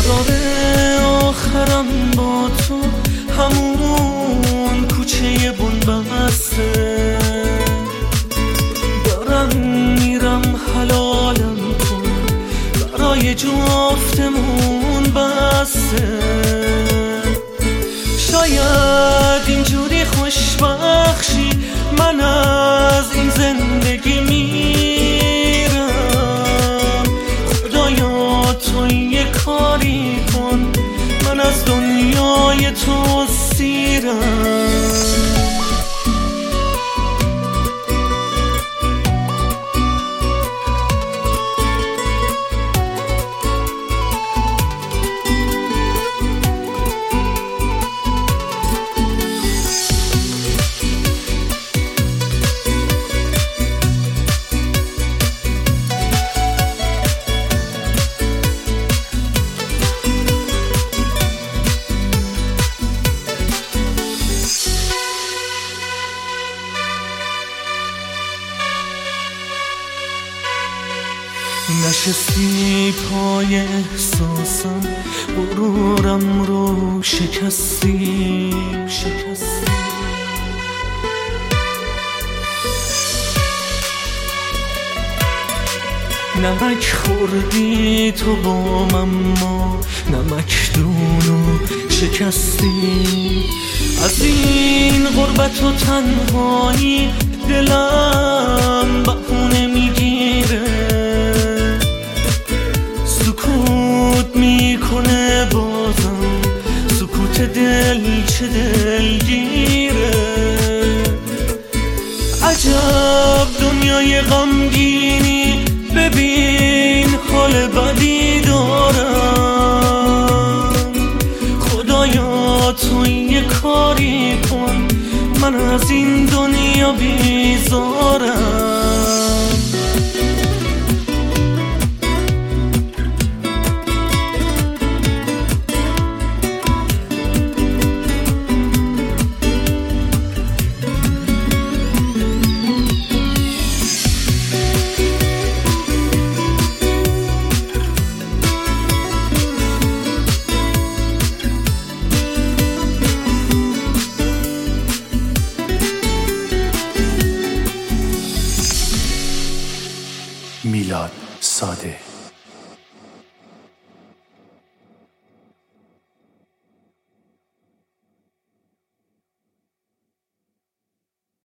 انتظار آخرم با تو همون کوچه بنبسته، دارم میرم حلالم کن برای جفتمون بسته. شاید اینجوری خوشبخشی من از این زندگی میرم. خدایا تو یه کاری کن من از دنیای تو سیرم. نشستی پای احساسم، غرورم رو شکستی. نمک خوردی تو با من، ما نمکدونو شکستی. از این غربت و تنهایی دلم بهونه میگیره، سکوت میکنه بازم، سکوت دل چه دلگیره. عجب دنیای غمگینی، ببین حال بدی دارم. خدایا تو یه کاری کن من از این دنیا بیزارم. میلاد ساده.